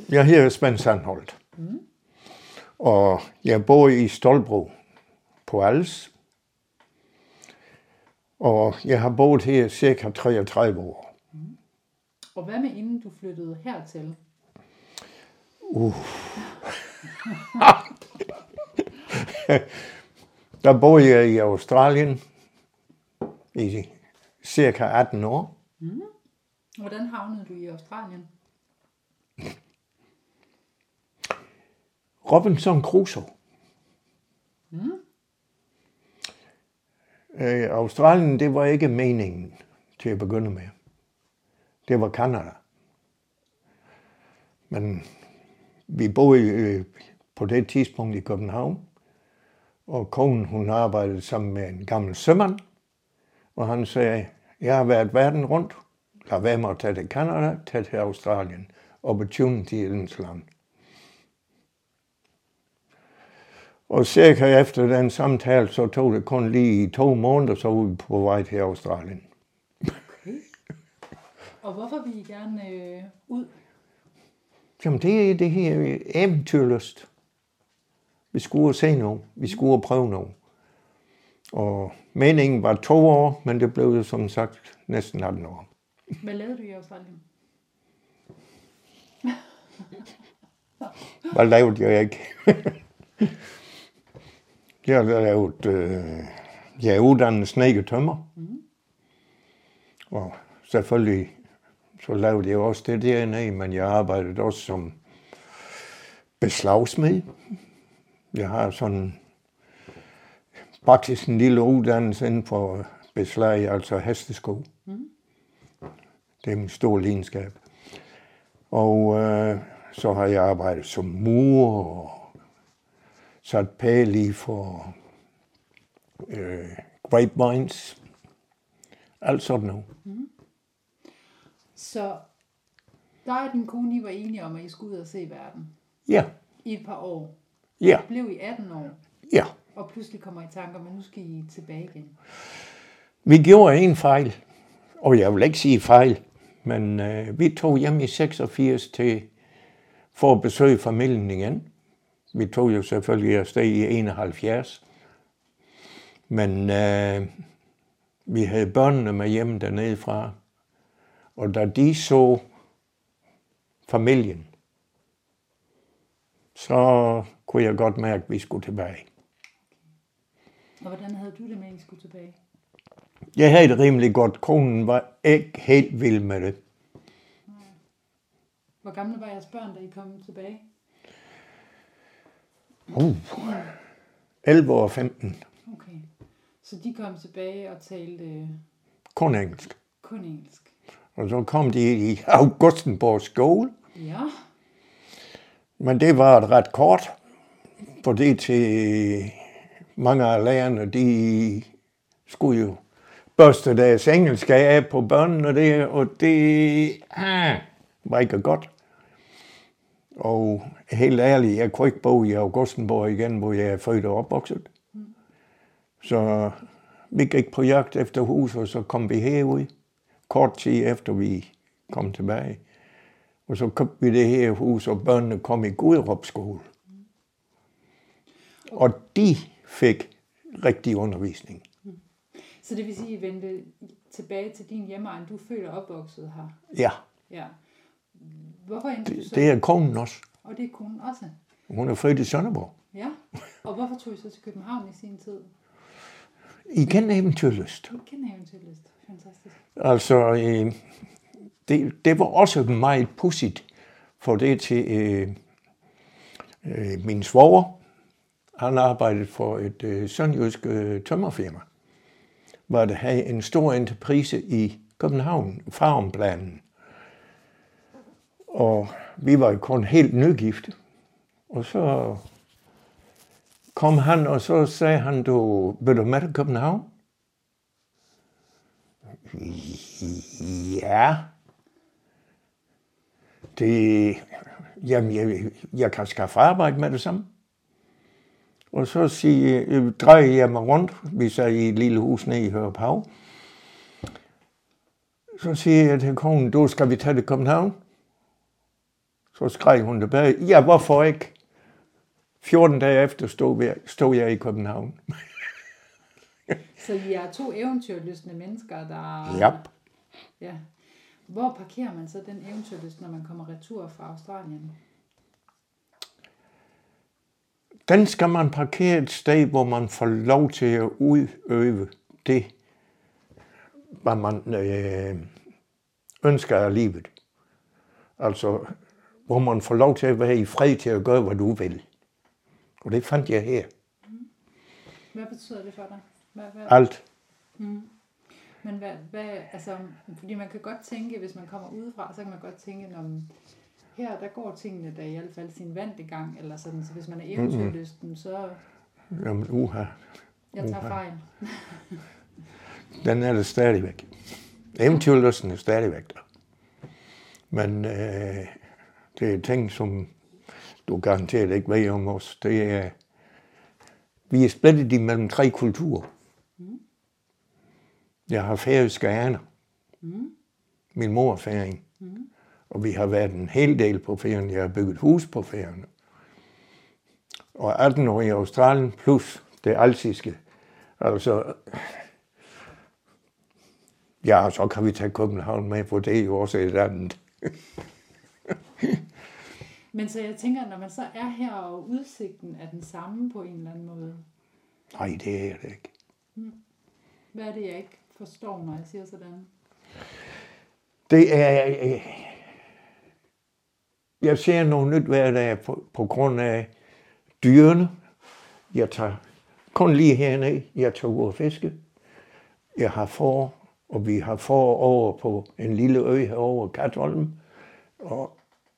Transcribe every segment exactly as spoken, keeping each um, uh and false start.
Jeg hedder Svend Sandholt. Mm. Og jeg bor i Stolbro på Als. Og jeg har boet her cirka treogtredive år. Mm. Og hvad med inden du flyttede hertil? Uh. Der boede jeg i Australien i cirka atten år. Mm. Hvordan havnede du i Australien? Robinson Crusoe. Mm. Øh, Australien, det var ikke meningen til at begynde med. Det var Canada. Men vi boede øh, på det tidspunkt i København, og konen, hun arbejdede sammen med en gammel sømand, og han sagde, jeg har været verden rundt, lad være med at tage til Canada, tage til Australien, opportunity i dens land. Og cirka efter den samtale, så tog det kun lige i to måneder, så var vi på vej til Australien. Okay. Og hvorfor vil I gerne øh, ud? Jamen det er det her eventyrlyst. Vi skulle se noget. Vi skulle prøve noget. Og meningen var to år, men det blev jo som sagt næsten atten år. Hvad lavede du i Australien? Hvad lavede jeg ikke? Jeg har lavet, øh, jeg er uddannet snedkertømrer. Mm. Og selvfølgelig så lavede jeg også det dernede, men jeg arbejdede også som beslagsmed. Jeg har sådan faktisk en lille uddannelse inden for beslag, altså hestesko. Mm. Det er min store lidenskab. Og øh, så har jeg arbejdet som murer og sat pæl i for øh, grapevines. Alt sådan noget. Mm. Så dig og din kone, I var enige om, at I skulle ud og se verden? Ja. I et par år? Ja. Blev I atten år? Ja. Og pludselig kommer I i tanker, men nu skal I tilbage igen? Vi gjorde en fejl, og jeg vil ikke sige fejl, men øh, vi tog hjem i seksogfirs til, for at besøge familien igen. Vi tog jo selvfølgelig afsted i enoghalvfjerds, men øh, vi havde børnene med hjem dernede fra, og da de så familien, så kunne jeg godt mærke, at vi skulle tilbage. Og hvordan havde du det med, at I skulle tilbage? Jeg havde det rimelig godt. Konen var ikke helt vild med det. Hvor gamle var jeres børn, da I kom tilbage? Uh, elleve og femten. Okay. Så de kom tilbage og talte... Kun engelsk. Kun engelsk. Og så kom de i Augustenborg skole. Ja. Men det var ret kort, for det til mange af lærerne, de skulle jo børste deres engelsk af på børnene der, og det ah, var ikke godt. Og helt ærligt, jeg kunne ikke bo i Augustenborg igen, hvor jeg er født og opvokset. Mm. Så vi gik på jagt efter hus, og så kom vi herud, kort tid efter vi kom tilbage. Og så købte vi det her hus, og børnene kom i Guderup skole. Mm. Og de fik rigtig undervisning. Mm. Så det vil sige, at I vendte tilbage til din hjemegn, du er født og opvokset her? Ja. Ja. Hvorfor endte du så? Det er konen også. Og det er konen også? Hun er født i Sønderborg. Ja. Og hvorfor tog I så til København i sin tid? Igen eventyrlyst. Igen eventyrlyst. Fantastisk. Altså, øh, det, det var også meget pudsigt for det til øh, øh, min svoger. Han arbejdede for et øh, sønderjysk øh, tømmerfirma, hvor der havde en stor entreprise i København, Farumplanen. Og vi var jo kun helt nygift. Og så kom han, og så sagde han, du, vil du med til København? Ja. Det, jamen, jeg, jeg kan skaffe arbejde med det samme. Og så sige, drejer jeg mig rundt, vi sad i et lille hus nede i Høruphav. Så siger jeg til konen, du skal vi tage til København? Så skreg hun tilbage, ja, hvorfor ikke? fjorten dage efter stod, vi, stod jeg i København. Så I er to eventyrlystne mennesker, der... Ja. Ja. Hvor parkerer man så den eventyrlyst, når man kommer retur fra Australien? Den skal man parkere et sted, hvor man får lov til at udøve det, hvad man øh, ønsker af livet. Altså, hvor man får lov til at være i fred til at gøre, hvad du vil. Og det fandt jeg her. Hvad betyder det for dig? Hvad, hvad? Alt. Mm. Men hvad, hvad, altså, fordi man kan godt tænke, hvis man kommer udefra, så kan man godt tænke, når man, her der går tingene da i hvert fald sin vante gang, eller sådan, så hvis man er eventyrlysten, så... Jamen, uha. Jeg tager uha. fejl. Den er det stadigvæk. Eventyrlysten er stadigvæk der. Men øh, det er ting, som du garanteret ikke ved om os. Det er, vi er splittet imellem tre kulturer. Mm. Jeg har færøske aner. Mm. Min mor er færing. Mm. Og vi har været en hel del på Færøerne. Jeg har bygget hus på Færøerne. Og atten år i Australien plus det alsiske. Altså, ja, så kan vi tage København med, for det er jo også et andet. Men så jeg tænker, når man så er her, og udsigten er den samme på en eller anden måde. Nej, det er det ikke. Hmm. Hvad er det, jeg ikke forstår, når jeg siger sådan? Det er... Øh, jeg ser noget nyt hver dag på, på grund af dyrene. Jeg tager kun lige herned. Jeg tager ud og fiske. Jeg har får, og vi har får over på en lille ø herovre, Katholm. Og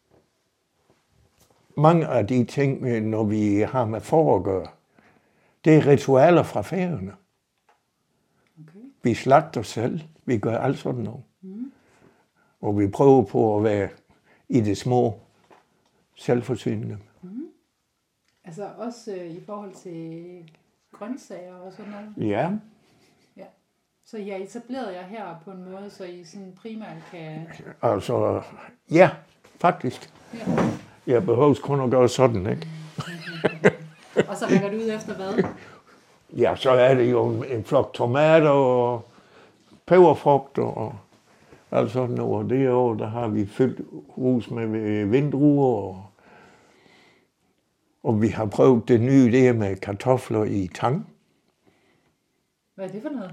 mange af de ting, når vi har med får at gøre, det er ritualer fra Færøerne. Okay. Vi slagter selv. Vi gør alt sådan noget. Mm. Og vi prøver på at være i det små selvforsynende. Mm. Altså også øh, i forhold til grøntsager og sådan noget? Ja. Ja. Så I har etableret jer her på en måde, så I sådan primært kan... Altså, ja, faktisk. Ja. Jeg behøver kun at gøre sådan, ikke? Og så rækker du ud efter hvad? Ja, så er det jo en flok tomater og peberfrugter og alt sådan noget. Det år, der har vi fyldt hus med vindruer, og, og vi har prøvet det nye der med kartofler i tang. Hvad er det for noget?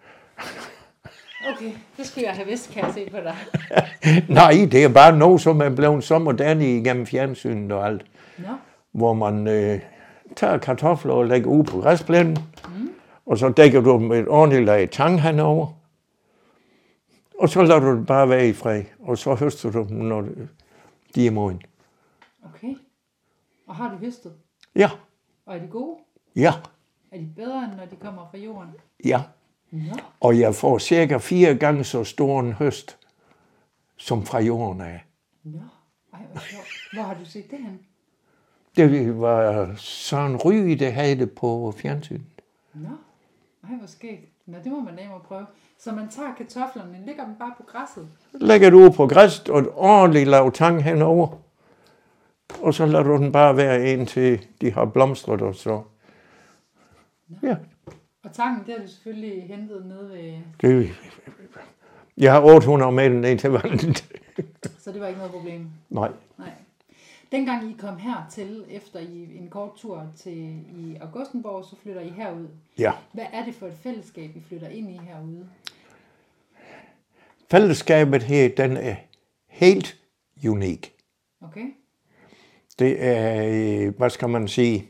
Okay, det skulle jeg have vidst, kan jeg se på dig. Nej, det er bare noget, som er blevet så moderne igennem fjernsynet og alt. Nå. Hvor man øh, tager kartofler og lægger ud på græsplænen, mm. og så dækker du dem med et ordentligt lag tang henover. Og så lader du det bare være i fred, og så høster du dem, når de er moden. Okay. Og har du høstet? Ja. Og er de gode? Ja. Er de bedre, end når de kommer fra jorden? Ja. Nå. Og jeg får cirka fire gange så stor en høst, som fra jorden af. Nå. Ej, hvor sjovt. Hvor har du set det hen? Det var Søren Ryge, der havde det på fjernsynet. Nå. Ej, hvor skægt. Nå, det må man nemme at prøve. Så man tager kartoflerne, lægger dem bare på græsset? Lægger du ud på græsset og et ordentligt lav tang henover. Og så lader du den bare være indtil de har blomstret og så. Nå. Ja. Og tangen, det har du selvfølgelig hentet ned ved... Det, jeg har otte hundrede meter ned til vandet. Så det var ikke noget problem? Nej. Nej. Dengang I kom hertil, efter I en kort tur til i Augustenborg, så flytter I herud. Ja. Hvad er det for et fællesskab, I flytter ind i herude? Fællesskabet her, den er helt unik. Okay. Det er, hvad skal man sige,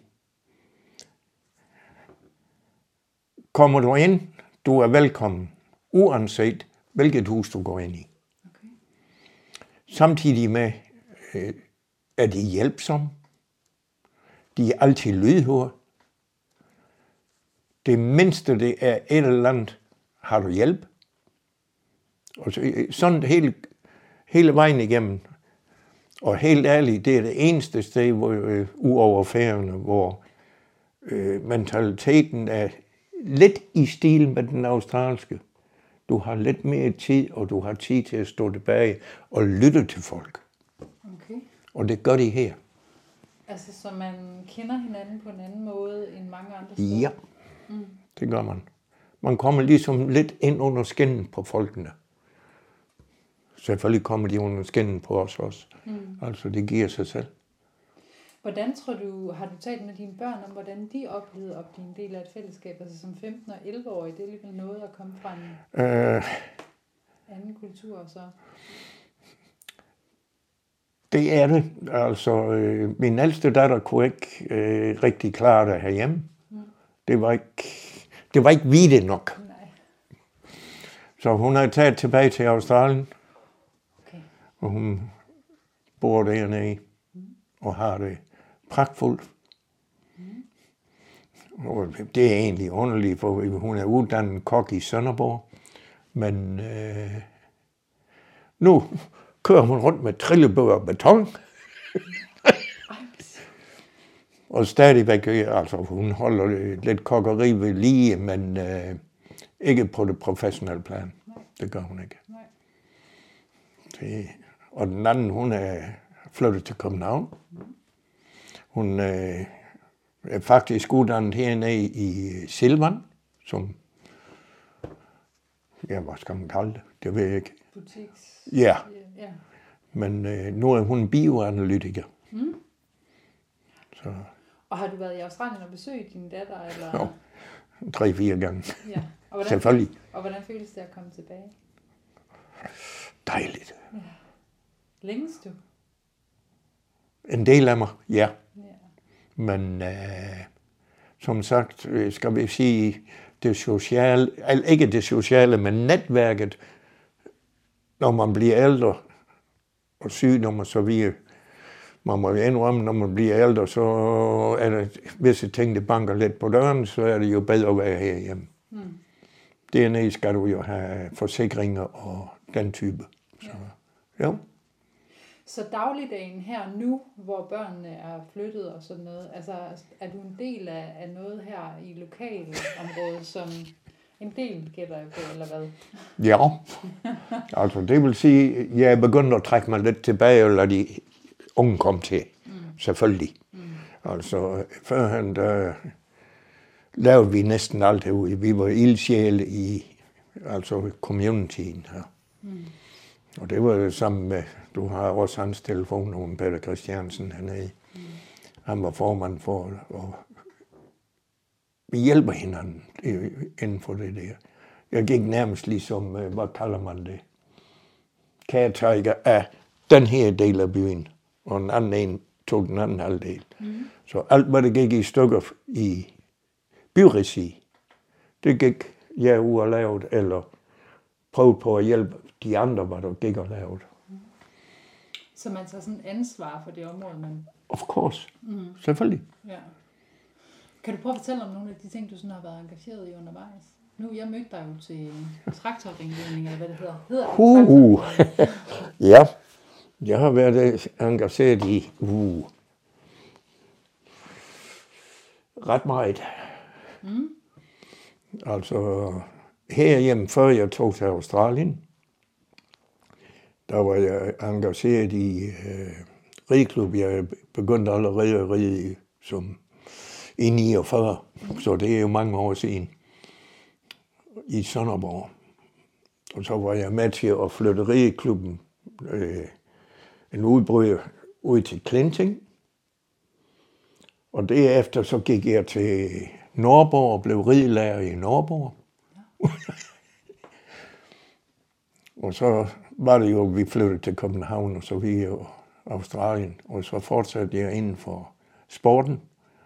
kommer du ind, du er velkommen, uanset hvilket hus du går ind i. Okay. Samtidig med, øh, er de hjælpsomme. De er altid lydhøre. Det mindste, det er et eller andet, har du hjælp. Og så, sådan hele, hele vejen igennem. Og helt ærligt, det er det eneste sted, hvor øh, uover Færøerne, hvor øh, mentaliteten er lidt i stil med den australske. Du har lidt mere tid, og du har tid til at stå tilbage og lytte til folk. Okay. Og det gør de her. Altså, så man kender hinanden på en anden måde end mange andre steder? Ja, mm. det gør man. Man kommer ligesom lidt ind under skinnen på folkene. Selvfølgelig kommer de under skinnen på os også. Mm. Altså, det giver sig selv. Hvordan tror du, har du talt med dine børn om, hvordan de oplevede at blive en del af et fællesskab? Altså som femten- og elleve-årig, det er alligevel noget at komme fra en øh, anden kultur, så... Det er det. Altså, øh, min ældste datter kunne ikke øh, rigtig klare det herhjemme. Mm. Det var ikke, det var ikke vide nok. Nej. Så hun er taget tilbage til Australien. Okay. Og hun bor dernede mm. og har det pragtfuldt. Mm. Og det er egentlig underligt, for hun er uddannet kok i Sønderborg. Men øh, nu kører hun rundt med trillebør og beton. Og stadigvæk, altså hun holder lidt kokkeri ved lige, men øh, ikke på det professionelle plan. Nej. Det gør hun ikke. Nej. Det, og den anden, hun er flyttet til København. Hun øh, er faktisk uddannet hernede i Silvan, som, ja, hvad skal man kalde det? Det ved jeg ikke. Butiks. Ja. Ja. Men øh, nu er hun bioanalytiker. Mm. Så. Og har du været i Australien og besøgt din datter? Eller? Jo, tre-fire gange. Ja. Og hvordan, selvfølgelig. Og hvordan føles det at komme tilbage? Dejligt. Ja. Længes du? En del af mig, ja. Ja. Men øh, som sagt, skal vi sige, det sociale, ikke det sociale, men netværket, når man bliver ældre og sygdom og så videre. Man må jo indrømme, når man bliver ældre, så er der visse ting, der banker lidt på døren, så er det jo bedre at være herhjemme. Mm. Dernede skal du jo have forsikringer og den type. Så, ja. Så dagligdagen her nu, hvor børnene er flyttet og sådan noget, altså er du en del af, af noget her i lokalområdet, som en del gætter jeg på, eller hvad? Ja, altså det vil sige, at jeg er begyndt at trække mig lidt tilbage, og lade de unge komme til, mm. selvfølgelig. Mm. Altså førhen, der lavede vi næsten alt herude. Vi var ildsjæle i altså communityen her. Mm. Og det var jo sammen med, du har også hans telefonnummer, Peter Christiansen hernede. Mm. Han var formand for, og vi hjælper hinanden inden for det der. Jeg gik nærmest ligesom, hvad kalder man det, caretaker af den her del af byen, og en anden en tog den anden halvdel. Mm. Så alt, hvad der gik i stykker i byregi, det gik jeg ud og lavet, eller prøvede på at hjælpe de andre, hvad der gik og lavet. Mm. Så man tager sådan ansvar for det område, man... Of course. Mm. Selvfølgelig. Ja. Kan du prøve at fortælle om nogle af de ting, du sådan har været engageret i undervejs? Nu, jeg mødte dig jo til traktorringledning, eller hvad det hedder. Hedder det uh. Ja, jeg har været engageret i uh. ret meget. Mm. Altså, herhjemme, før jeg tog til Australien, der var jeg engageret i øh, rideklub. Jeg begyndte allerede at ride som i niogfyrre, så det er jo mange år siden, i Sønderborg. Og så var jeg med til at flytte rideklubben, øh, en udbryder, ud til Klinting. Og derefter så gik jeg til Nordborg og blev ridelærer i Nordborg. Ja. Og så var det jo, vi flyttede til København og så videre og Australien. Og så fortsatte jeg inden for sporten.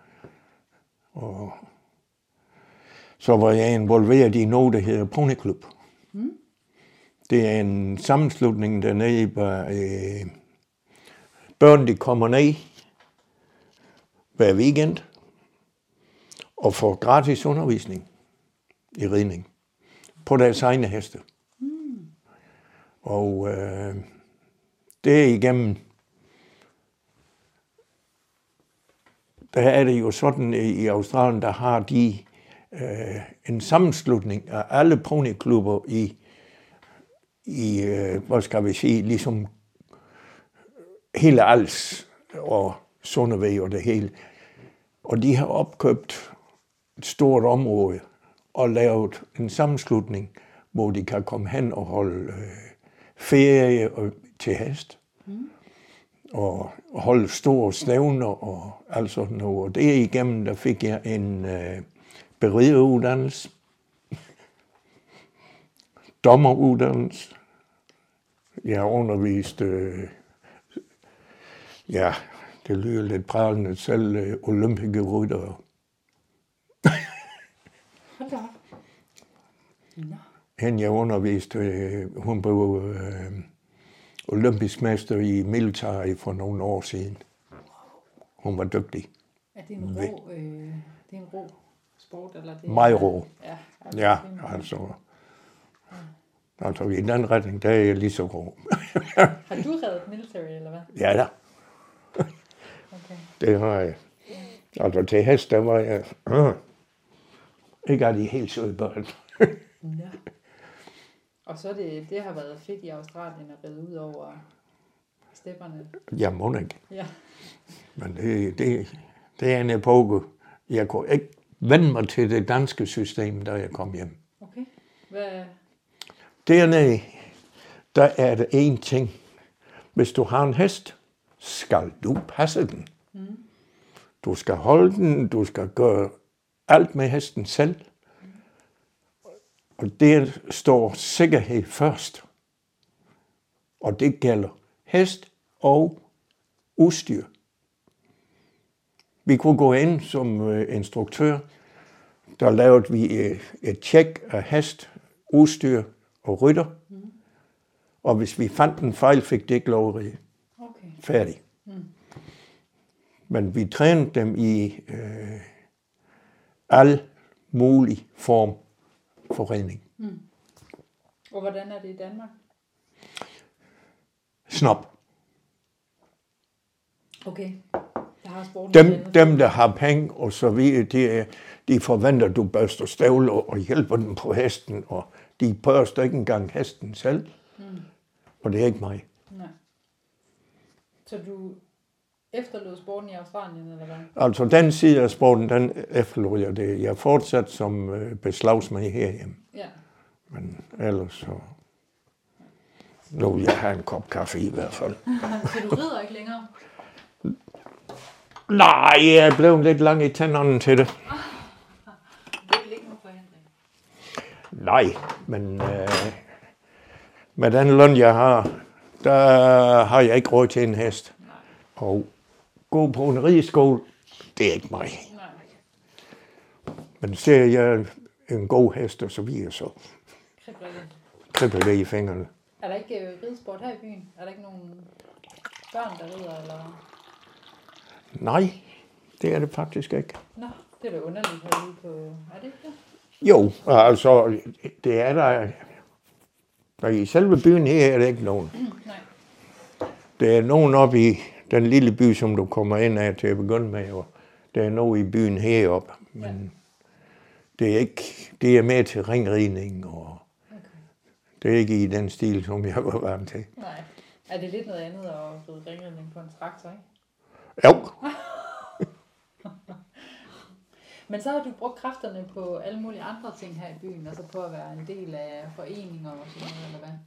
Og så var jeg involveret i noget, der hedder Ponyklub. Mm. Det er en sammenslutning dernede, hvor øh, børn de kommer ned hver weekend og får gratis undervisning i ridning på deres egne heste. Mm. Og øh, det er igennem, der er det jo sådan i Australien, der har de øh, en sammenslutning af alle ponyklubber i, i øh, hvad skal vi sige, ligesom hele Als og Sundeved og det hele. Og de har opkøbt et stort område og lavet en sammenslutning, hvor de kan komme hen og holde øh, ferie og, til hest. Mm. Og holde store stævner og alt sådan noget. Og det igennem, der fik jeg en øh, berideruddannelse, dommeruddannelse. Jeg har undervist, øh, ja, det lyder lidt pralende, selv øh, olympiske ryttere. Hold da op. Nå. Hende jeg underviste, øh, hun blev øh, olympisk mester i military for nogle år siden. Hun var dygtig. Er det en rå, øh, det er en rå sport? Eller det Meget rå. Ja, altså, ja, altså. Ja. Altså i den retning, der er jeg lige så rå. Har du reddet military, eller hvad? Ja da. Okay. Det har jeg. Ja. Altså til hest, der var jeg øh, ikke af de helt søde børn. Ja. Og så det, det har været fedt i Australien at ride ud over stepperne. Ja, må ikke. Ja. Men det, det, det er en epoke. Jeg kunne ikke vende mig til det danske system, da jeg kom hjem. Okay. Hvad? Dernede, der er det en ting. Hvis du har en hest, skal du passe den. Mm. Du skal holde den, du skal gøre alt med hesten selv. Mm. Og der står sikkerhed først. Og det gælder hest og udstyr. Vi kunne gå ind som instruktør. Der lavede vi et tjek af hest, udstyr og rytter. Mm. Og hvis vi fandt en fejl, fik det ikke lov at ride. Okay. Færdig. Mm. Men vi trænede dem i øh, al mulig form for ridning. Mm. Og hvordan er det i Danmark? Snop. Okay. Der har sporten dem, dem, der har penge og så videre, de, de forventer, at du børster støvler og hjælper dem på hesten, og de børster ikke engang hesten selv. Mm. Og det er ikke mig. Nej. Så du efterlod sporten i Australien, eller hvad? Altså, den side af sporten, den efterlod jeg det. Jeg fortsat som øh, beslagsmand herhjemme. Ja. Men ellers så... Nu vil jeg have en kop kaffe i hvert fald. Så du rider ikke længere? Nej, jeg er blevet lidt lang i tænderne til det. Det er ikke nogen forhindring. Nej, men øh, med den løn, jeg har, der har jeg ikke råd til en hest. Nej. Og gå på en rideskole, det er ikke mig. Nej. Men ser jeg en god hest og så videre, så Kribler det. kribler det i fingrene. Er der ikke øh, ridesport her i byen? Er der ikke nogen børn, der rider, eller... Nej, det er det faktisk ikke. Nå, det er da underligt herude på... Er det ikke det? Jo, altså, det er der... der i selve byen her er der ikke nogen. Mm, nej. Der er nogen oppe i den lille by, som du kommer ind af til at begynde med, og der er nogen i byen heroppe. Men ja. det er ikke... Det er mere til ringridning, og okay. det er ikke i den stil, som jeg var vant til. Nej. Er det lidt noget andet at ride ringridning på en traktor, ikke? Jo. Men så har du brugt kræfterne på alle mulige andre ting her i byen, altså på at være en del af foreninger og sådan noget, eller hvad?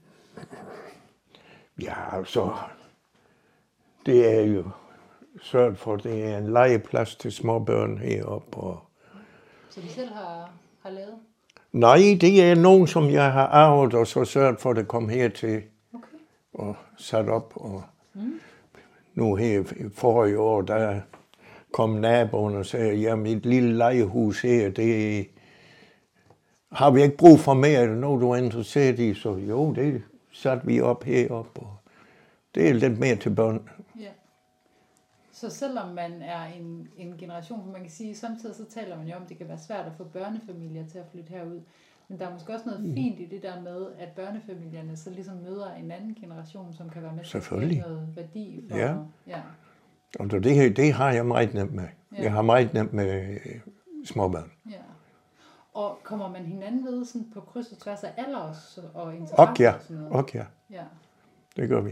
Ja, altså, det er jo sørget for, det er en legeplads til småbørn heroppe. Og... Så du selv har, har lavet? Nej, det er nogen, som jeg har arvet, og så sørget for, at det kom hertil okay. og sat op. Og mm. nu her forrige år, der kom naboen og sagde, ja, mit lille legehus her, det har vi ikke brug for mere, eller noget, du er interesseret i? Så jo, det satte vi op heroppe, og det er lidt mere til børn. Ja. Så selvom man er en, en generation, man kan sige, samtidig så taler man jo om, at det kan være svært at få børnefamilier til at flytte herud. Men der er måske også noget fint i det der med, at børnefamilierne så ligesom møder en anden generation, som kan være med til at skabe noget værdi for. Ja. Ja. Og det, det har jeg meget nemt med. Ja. Jeg har meget nemt med småbørn. Ja. Og kommer man hinanden ved sådan på kryds og tværs af alder og interesser og ja. og sådan noget? Og ja. Ja. Det gør vi.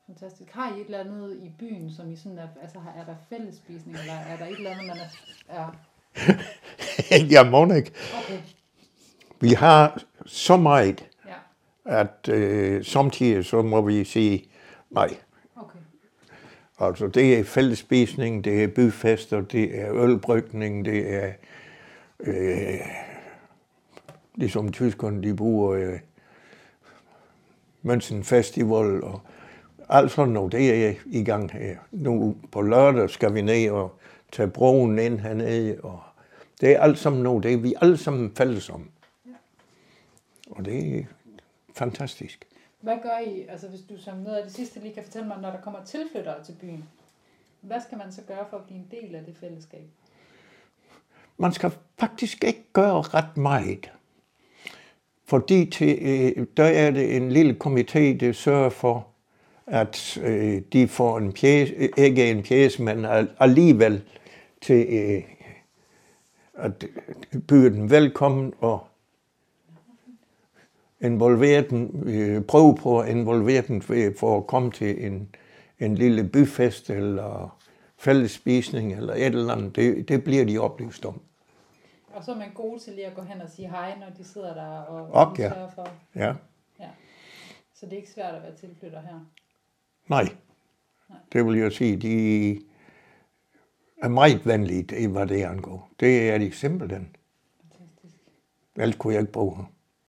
Fantastisk. Har I et eller andet i byen, som I sådan er, altså er der fællesspisning, eller er der et eller andet, man er... er... Ja, må ikke. Okay. Vi har så meget, Ja. at øh, samtidig så må vi sige nej. Okay. Altså det er fællesspisning, det er byfester, det er ølbrygning, det er øh, ligesom tyskerne, de bruger øh, München Festival og alt sådan noget, det er i gang her. Nu på lørdag skal vi ned og tage broen ind hernede, og det er alt sammen noget, det er vi alle sammen fælles om. Ja. Og det er fantastisk. Hvad gør I, altså hvis du som noget af det sidste lige kan fortælle mig, når der kommer tilflyttere til byen, hvad skal man så gøre for at blive en del af det fællesskab? Man skal faktisk ikke gøre ret meget. Fordi til, øh, der er det en lille komité, der sørger for, at øh, de får en pjæse, ikke en pjæse, men alligevel til øh, at byde den velkommen og involvere den, øh, prøve på at involvere den for at komme til en, en lille byfest eller fællesspisning eller et eller andet. Det, det bliver de oplyst om. Og så er man god til lige at gå hen og sige hej, når de sidder der og, og og ja. sørger for. Ja. Ja. Så det er ikke svært at være tilflytter her? Nej. Nej. Det vil jeg sige, de er meget venlige, hvad det angår. Det er de simpelthen. Fantastisk. Ellers kunne jeg ikke bo her.